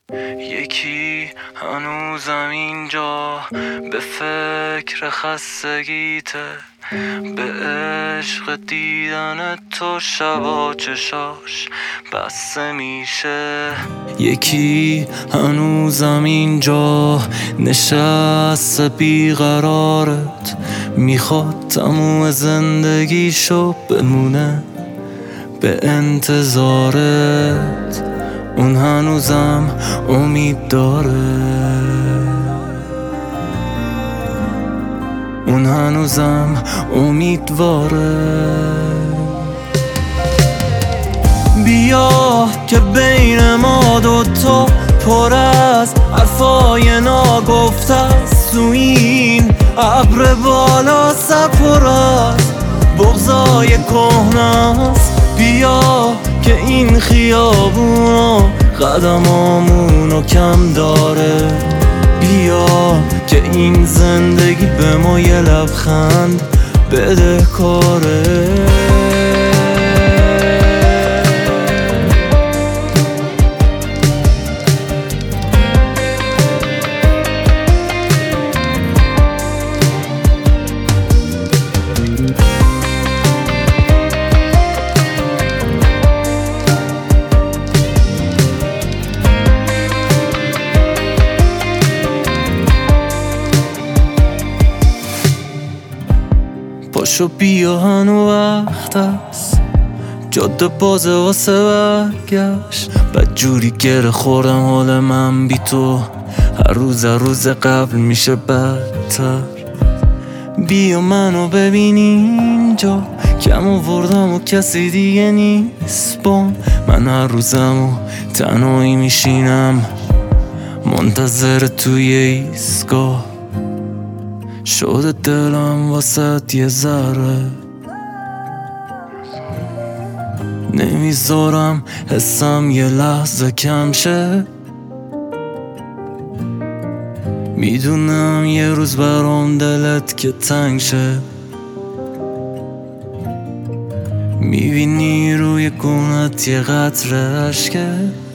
یکی هنوزم اینجا به فکر خستگیته، به عشق دیدن تو شبا چشاش بسته میشه. یکی هنوزم اینجا نشسته بیقرارت، میخواد تموم زندگیشو بمونه به انتظارت. اون هنوزم امید داره، اون هنوزم امیدواره. بیا که بین ما دوتا پر از حرفای ناگفته است، تو این ابر بالا سر پر از بغضای کهنه است. بیا که این خیابونا قدمامونو کم داره، بیا که این زندگی به ما یه لبخند بده کاره. پاشو بیا هنو وقت است، جاده بازه واسه برگشت. بدجوری گره خوردم حال من بی تو، هر روز قبل میشه بدتر. بیا منو ببین اینجا، کم آوردم و کسی دیگه نیست بام. من هر روزم و تنهایی میشینم منتظر توی ایستگاه، شده دلم واسه یه ذره، نمیذارم حسم یه لحظه کم شه. میدونم یه روز برام دلت که تنگ شه، میبینی روی گونت یه قطره اشکه.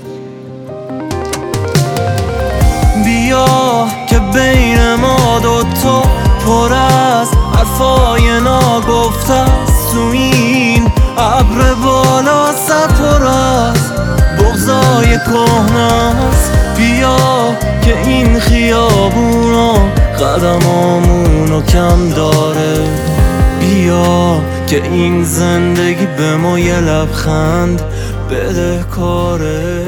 بیا که بین ما دوتا پر از حرفای ناگفته است، تو این ابر بالا سر پر از بغضای کهنه است. بیا که این خیابونا قدمامونو کم داره، بیا که این زندگی به ما یه لبخند بده کاره.